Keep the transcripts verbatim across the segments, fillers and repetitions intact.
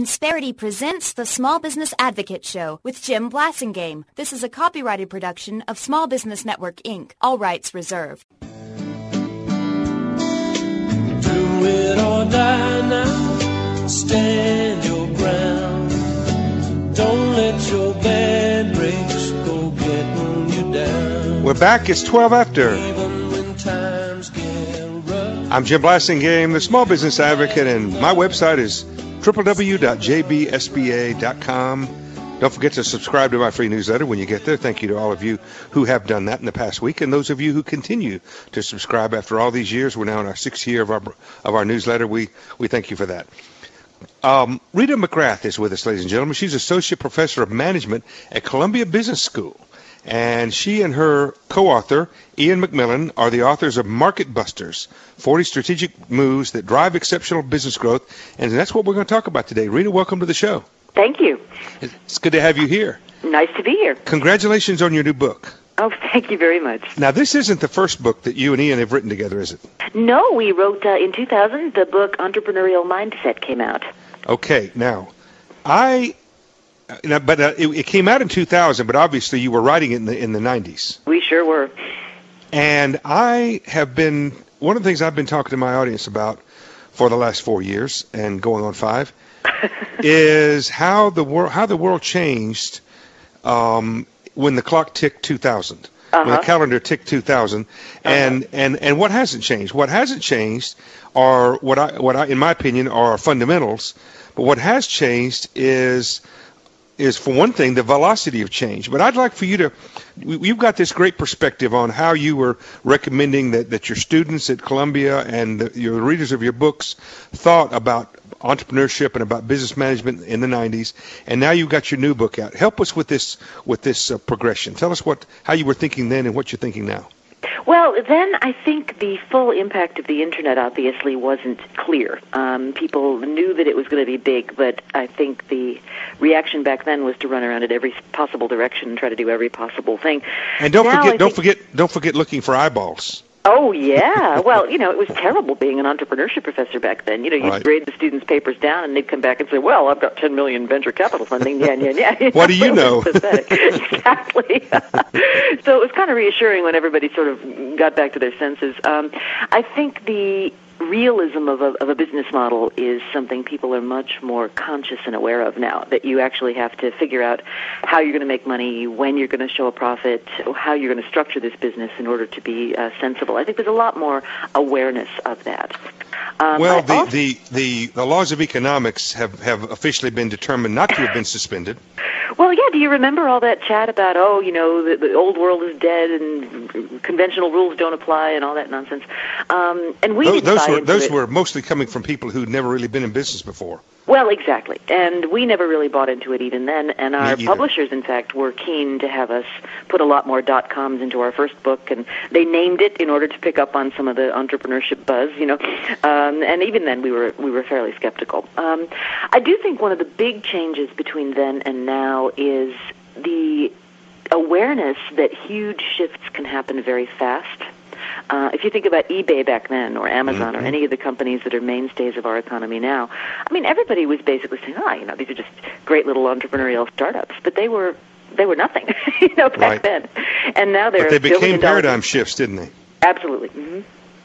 Insperity presents the Small Business Advocate Show with Jim Blasingame. This is a copyrighted production of Small Business Network, Incorporated. All rights reserved. Do it or die now. Stand your ground. Don't let your bad breaks go getting you down. We're back. It's twelve after. Even when times get rough. I'm Jim Blasingame, the Small Business Advocate, and my website is w w w dot j b s b a dot com. Don't forget to subscribe to my free newsletter when you get there. Thank you to all of you who have done that in the past week, and those of you who continue to subscribe after all these years. We're now in our sixth year of our of our newsletter. We we thank you for that. Um, Rita McGrath is with us, ladies and gentlemen. She's Associate Professor of Management at Columbia Business School, and she and her co-author, Ian McMillan, are the authors of Market Busters, forty Strategic Moves That Drive Exceptional Business Growth, and that's what we're going to talk about today. Rita, welcome to the show. Thank you. It's good to have you here. Nice to be here. Congratulations on your new book. Oh, thank you very much. Now, this isn't the first book that you and Ian have written together, is it? No, we wrote uh, in two thousand, the book Entrepreneurial Mindset came out. Okay, now, I... Now, but uh, it, it came out in two thousand, but obviously you were writing it in the in the nineties. We sure were. And I have been, one of the things I've been talking to my audience about for the last four years and going on five is how the world how the world changed um, when the clock ticked two thousand, uh-huh. when the calendar ticked two thousand, and, uh-huh. and and what hasn't changed? What hasn't changed are what I what I in my opinion are fundamentals, but what has changed is. is, for one thing, the velocity of change. But I'd like for you to, you've got this great perspective on how you were recommending that, that your students at Columbia and the, your readers of your books thought about entrepreneurship and about business management in the nineties, and now you've got your new book out. Help us with this with this uh, progression. Tell us what how you were thinking then and what you're thinking now. Well, then I think the full impact of the Internet obviously wasn't clear. Um, people knew that it was going to be big, but I think the reaction back then was to run around at every possible direction and try to do every possible thing. And don't now forget, I don't think, forget, don't forget looking for eyeballs. Oh, yeah. Well, you know, it was terrible being an entrepreneurship professor back then. You know, you'd Right. grade the students' papers down, and they'd come back and say, well, I've got ten million venture capital funding. Yeah, yeah, yeah. You What do you know? Exactly. So it was kind of reassuring when everybody sort of got back to their senses. Um, I think the realism of a, of a business model is something people are much more conscious and aware of now, that you actually have to figure out how you're going to make money, when you're going to show a profit, how you're going to structure this business in order to be uh, sensible. I think there's a lot more awareness of that. Um, well, the, also, the, the, the laws of economics have, have officially been determined not to have been suspended. Well, yeah, do you remember all that chat about, oh, you know, the, the old world is dead and conventional rules don't apply and all that nonsense? Um, and we those, didn't those buy were into those it. were mostly coming from people who'd never really been in business before. Well, exactly. And we never really bought into it even then. And our either. publishers, in fact, were keen to have us put a lot more dot-coms into our first book. And they named it in order to pick up on some of the entrepreneurship buzz, you know. Um, and even then, we were we were fairly skeptical. Um, I do think one of the big changes between then and now is the awareness that huge shifts can happen very fast. Uh, if you think about eBay back then, or Amazon, mm-hmm. or any of the companies that are mainstays of our economy now, I mean, everybody was basically saying, "Oh, you know, these are just great little entrepreneurial startups," but they were they were nothing, you know, back Right. then. And now they're But they became billion-dollar paradigm businesses. shifts, didn't they? Absolutely. Mm-hmm.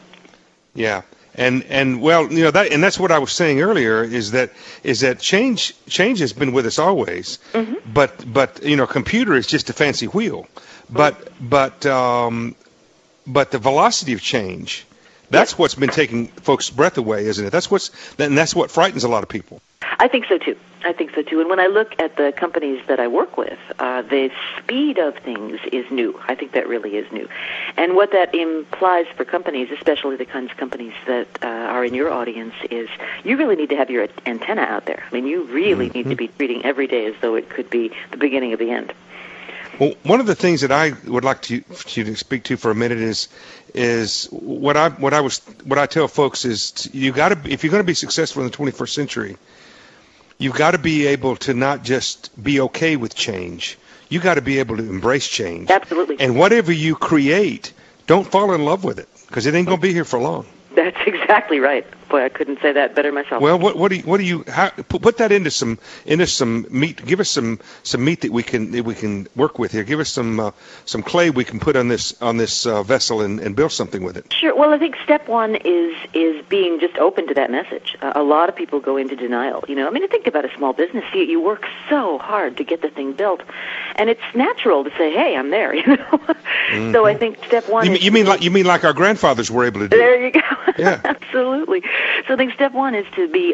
Yeah. And and well, you know, that and that's what I was saying earlier is that is that change change has been with us always. Mm-hmm. But but you know, computer is just a fancy wheel. But mm-hmm. but um but the velocity of change, that's yes. what's been taking folks' breath away, isn't it? That's what's and that's what frightens a lot of people. I think so too. I think so too. And when I look at the companies that I work with, uh, the speed of things is new. I think that really is new. And what that implies for companies, especially the kinds of companies that uh, are in your audience, is you really need to have your antenna out there. I mean, you really mm-hmm. need to be treating every day as though it could be the beginning of the end. Well, one of the things that I would like to, for you to speak to for a minute is is what I what I was what I tell folks is you got to if you're going to be successful in the twenty-first century, you've got to be able to not just be okay with change. You got to be able to embrace change. Absolutely. And whatever you create, don't fall in love with it because it ain't going to be here for long. That's exactly right. Boy, I couldn't say that better myself. Well, what, what do you, what do you, how, put, put that into some, into some meat. Give us some, some meat that we can, that we can work with here. Give us some, uh, some clay we can put on this, on this uh, vessel and, and build something with it. Sure. Well, I think step one is is being just open to that message. Uh, a lot of people go into denial. You know, I mean, think about a small business. You, you work so hard to get the thing built, and it's natural to say, "Hey, I'm there." You know. Mm-hmm. So I think step one. You, is you mean like you mean like our grandfathers were able to do? There you go. Yeah. Absolutely. So I think step one is to be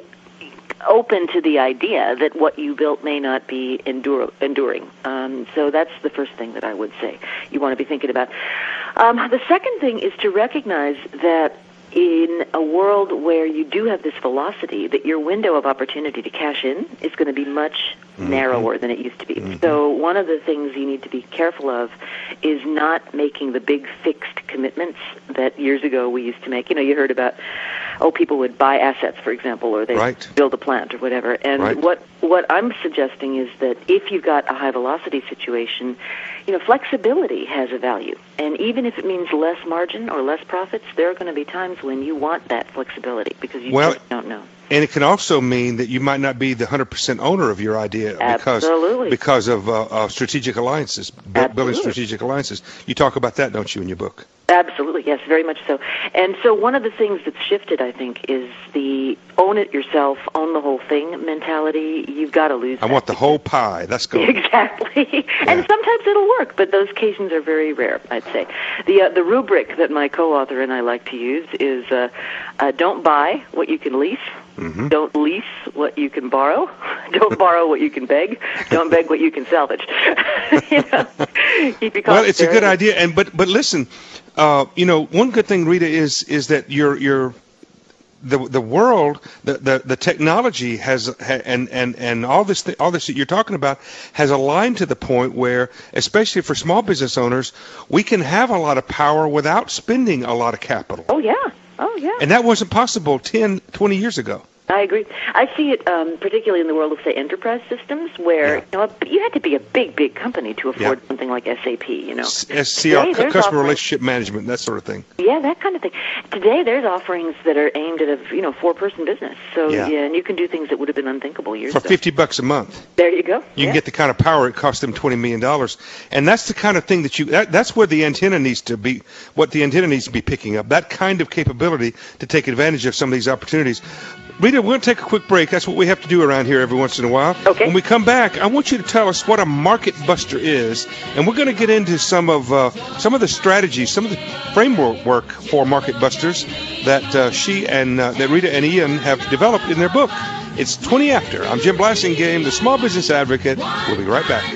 open to the idea that what you built may not be endure, enduring. Um, so that's the first thing that I would say you want to be thinking about. Um, the second thing is to recognize that in a world where you do have this velocity, that your window of opportunity to cash in is going to be much mm-hmm. narrower than it used to be. Mm-hmm. So one of the things you need to be careful of is not making the big fixed commitments that years ago we used to make. You know, you heard about, oh, people would buy assets, for example, or they right. build a plant or whatever. And right. what what I'm suggesting is that if you've got a high-velocity situation, you know, flexibility has a value. And even if it means less margin or less profits, there are going to be times when you want that flexibility because you well, just don't know. And it can also mean that you might not be the one hundred percent owner of your idea because, Absolutely. because of uh, uh, strategic alliances, bu- building strategic alliances. You talk about that, don't you, in your book? Absolutely, yes, very much so. And so one of the things that's shifted, I think, is the own it yourself, own the whole thing mentality. You've got to lose I that. want the whole pie. Let's go. Exactly. Yeah. And sometimes it'll work, but those occasions are very rare, I'd say. The uh, the rubric that my co-author and I like to use is uh, uh, don't buy what you can lease. Mm-hmm. Don't lease what you can borrow. Don't borrow what you can beg. Don't beg what you can salvage. you know, keep your well, it's a good there. idea. And but but listen, uh, you know, one good thing, Rita, is is that you're you're the the world, the the, the technology has ha, and and and all this th- all this that you're talking about has aligned to the point where, especially for small business owners, we can have a lot of power without spending a lot of capital. Oh yeah. Oh, yeah. And that wasn't possible ten, twenty years ago. I agree. I see it um, particularly in the world of, say, enterprise systems where yeah. you know, you had to be a big, big company to afford yeah. something like S A P, you know. S C R, Today, customer offerings, relationship management, that sort of thing. Yeah, that kind of thing. Today, there's offerings that are aimed at a, you know, four-person business. So, yeah. yeah, and you can do things that would have been unthinkable years For ago. fifty bucks a month. There you go. You yeah. can get the kind of power it cost them twenty million dollars. And that's the kind of thing that you, that, that's where the antenna needs to be, what the antenna needs to be picking up, that kind of capability to take advantage of some of these opportunities. Rita, we're going to take a quick break. That's what we have to do around here every once in a while. Okay. When we come back, I want you to tell us what a market buster is, and we're going to get into some of uh, some of the strategies, some of the framework for market busters that uh, she and uh, that Rita and Ian have developed in their book. It's twenty after. I'm Jim Blasingame, the Small Business Advocate. We'll be right back.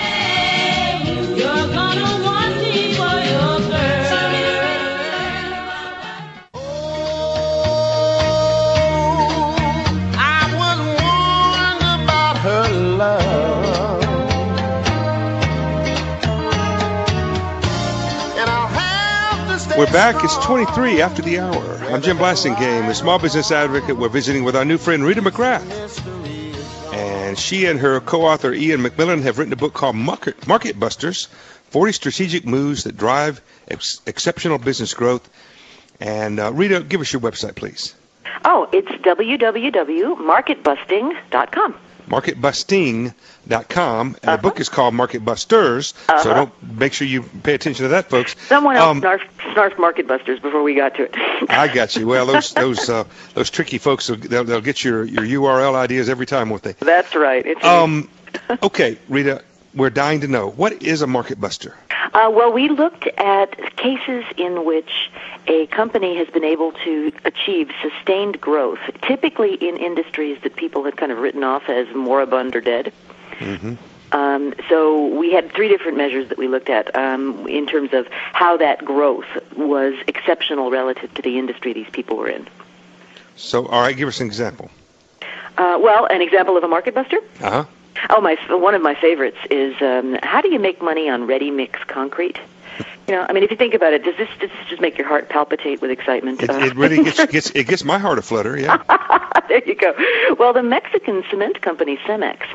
We're back. It's twenty-three after the hour. I'm Jim Blasingame, the Small Business Advocate. We're visiting with our new friend, Rita McGrath. And she and her co-author, Ian McMillan, have written a book called Market, Market Busters, forty Strategic Moves That Drive ex- Exceptional Business Growth. And uh, Rita, give us your website, please. Oh, it's w w w dot market busting dot com. market busting dot com, and uh-huh. the book is called Market Busters, uh-huh. so don't make sure you pay attention to that, folks. Someone else um, snarfed, snarfed Market Busters before we got to it. I got you. Well, those those uh, those tricky folks, they'll, they'll get your, your U R L ideas every time, won't they? That's right. It's um, okay, Rita, we're dying to know, what is a market buster? Uh, well, we looked at cases in which a company has been able to achieve sustained growth, typically in industries that people had kind of written off as moribund or dead. Mm-hmm. Um, so we had three different measures that we looked at um, in terms of how that growth was exceptional relative to the industry these people were in. So, all right, give us an example. Uh, well, an example of a market buster? Uh-huh. Oh, my! One of my favorites is um, how do you make money on ready-mix concrete? You know, I mean, if you think about it, does this, does this just make your heart palpitate with excitement? It, it really gets, gets it gets my heart aflutter, yeah. There you go. Well, the Mexican cement company Cemex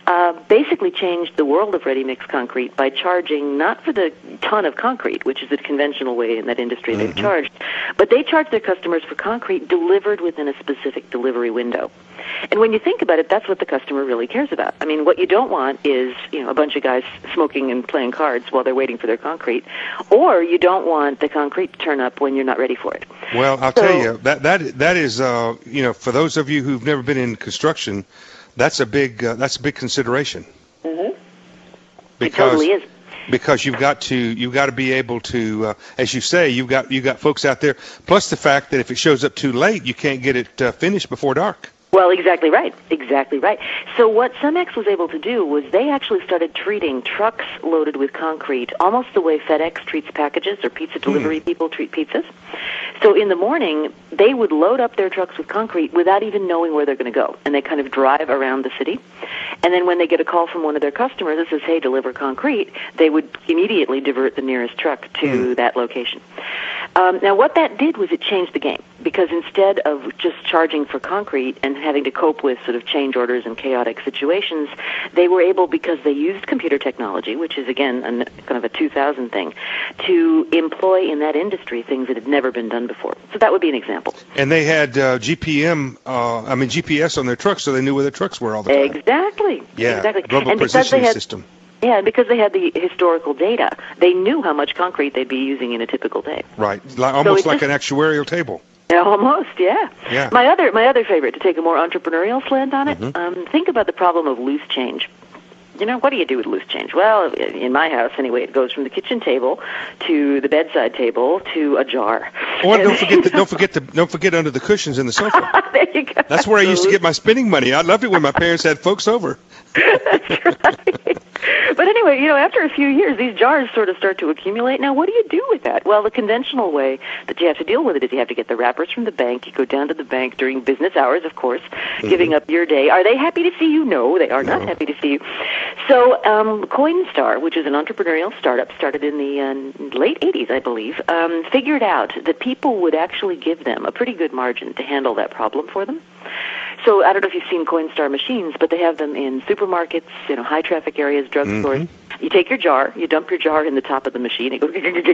uh, basically changed the world of ready-mix concrete by charging not for the ton of concrete, which is the conventional way in that industry mm-hmm. they've charged, but they charge their customers for concrete delivered within a specific delivery window. And when you think about it, that's what the customer really cares about. I mean, what you don't want is, you know, a bunch of guys smoking and playing cards while they're waiting for their concrete, or you don't want the concrete to turn up when you're not ready for it. Well, I'll so, tell you, that that that is, uh, you know, for those of you who've never been in construction, that's a big uh, that's a big consideration. Mm-hmm. Because, it totally is. Because you've got to you've got to be able to, uh, as you say, you've got you got folks out there. Plus the fact that if it shows up too late, you can't get it uh, finished before dark. Well, exactly right. Exactly right. So what Cemex was able to do was they actually started treating trucks loaded with concrete almost the way FedEx treats packages or pizza delivery mm. people treat pizzas. So in the morning, they would load up their trucks with concrete without even knowing where they're going to go. And they kind of drive around the city. And then when they get a call from one of their customers that says, hey, deliver concrete, they would immediately divert the nearest truck to mm. that location. Um, now, what that did was it changed the game, because instead of just charging for concrete and having to cope with sort of change orders and chaotic situations, they were able, because they used computer technology, which is, again, a, kind of a two thousand thing, to employ in that industry things that had never been done before. So that would be an example. And they had uh, G P M, uh, I mean G P S on their trucks, so they knew where their trucks were all the time. Exactly. Yeah, exactly. global and positioning had, system. Yeah, and because they had the historical data, they knew how much concrete they'd be using in a typical day. Right, like, almost so like just, an actuarial table. Almost, yeah. Yeah. My other, my other favorite, to take a more entrepreneurial slant on it, mm-hmm. um, think about the problem of loose change. You know, what do you do with loose change? Well, in my house, anyway, it goes from the kitchen table to the bedside table to a jar. Or don't forget, the, don't forget the, don't forget under the cushions in the sofa. There you go. That's where I used to get my spending money. I loved it when my parents had folks over. That's right. But anyway, you know, after a few years, these jars sort of start to accumulate. Now, what do you do with that? Well, the conventional way that you have to deal with it is you have to get the wrappers from the bank. You go down to the bank during business hours, of course, mm-hmm. giving up your day. Are they happy to see you? No, they are no. not happy to see you. So um, Coinstar, which is an entrepreneurial startup, started in the uh, late eighties, I believe, um, figured out that people would actually give them a pretty good margin to handle that problem for them. So I don't know if you've seen Coinstar machines, but they have them in supermarkets, you know, high traffic areas, drugstores. Mm-hmm. You take your jar, you dump your jar in the top of the machine, it goes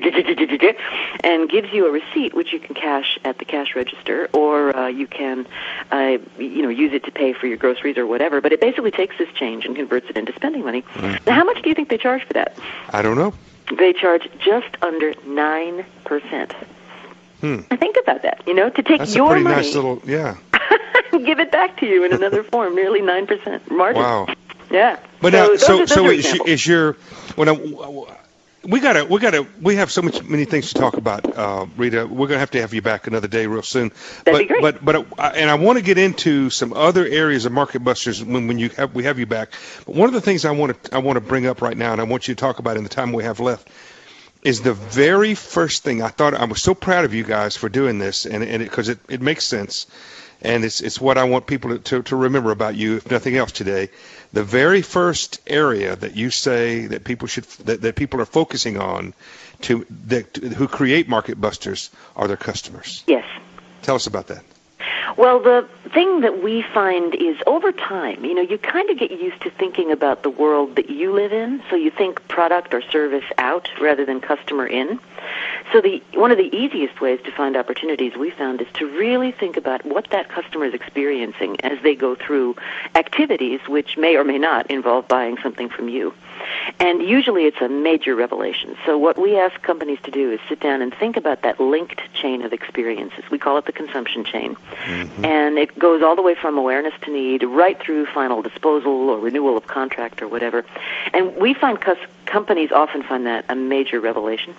and gives you a receipt which you can cash at the cash register, or uh, you can, uh, you know, use it to pay for your groceries or whatever. But it basically takes this change and converts it into spending money. Mm-hmm. Now, how much do you think they charge for that? I don't know. They charge just under nine percent. Hmm. Think about that. You know, to take That's your a pretty money, nice little, yeah. give it back to you in another form, nearly nine percent margin. Wow. Yeah. But so now, those so are, those so are is, is your when I, we gotta we gotta we have so much many things to talk about, uh, Rita. We're gonna have to have you back another day real soon. That'd but be great. but but uh, and I want to get into some other areas of Market Busters when when you have we have you back. But one of the things I want to I want to bring up right now, and I want you to talk about in the time we have left, is the very first thing I thought. I was so proud of you guys for doing this, and and because it, it, it makes sense, and it's it's what I want people to, to to remember about you, if nothing else today. The very first area that you say that people should that, that people are focusing on to that who create Market Busters are their customers. Yes. Tell us about that. Well, the thing that we find is over time, you know, you kind of get used to thinking about the world that you live in, so you think product or service out rather than customer in. So the one of the easiest ways to find opportunities we found is to really think about what that customer is experiencing as they go through activities which may or may not involve buying something from you. And usually it's a major revelation. So what we ask companies to do is sit down and think about that linked chain of experiences. We call it the consumption chain. Mm-hmm. And it goes all the way from awareness to need right through final disposal or renewal of contract or whatever. And we find cus- companies often find that a major revelation.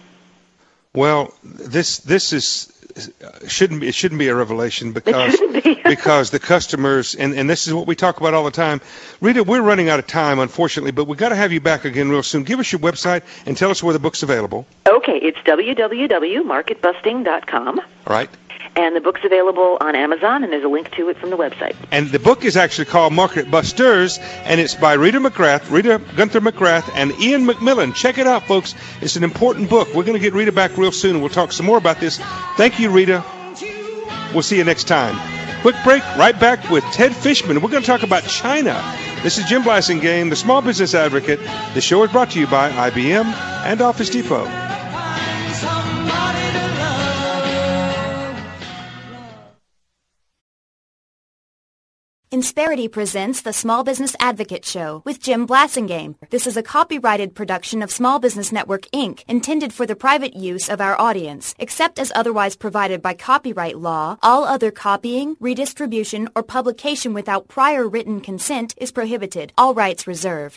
Well, this this is shouldn't be, it shouldn't be a revelation because be. because the customers and, and this is what we talk about all the time. Rita, we're running out of time, unfortunately, but we've got to have you back again real soon. Give us your website and tell us where the book's available. Okay, it's w w w dot market busting dot com. All right. And the book's available on Amazon, and there's a link to it from the website. And the book is actually called Market Busters, and it's by Rita McGrath, Rita Gunther McGrath, and Ian McMillan. Check it out, folks. It's an important book. We're going to get Rita back real soon, and we'll talk some more about this. Thank you, Rita. We'll see you next time. Quick break, right back with Ted Fishman. We're going to talk about China. This is Jim Blasingame, the Small Business Advocate. The show is brought to you by I B M and Office Depot. Insperity presents the Small Business Advocate Show with Jim Blasingame. This is a copyrighted production of Small Business Network, Incorporated, intended for the private use of our audience. Except as otherwise provided by copyright law, all other copying, redistribution, or publication without prior written consent is prohibited. All rights reserved.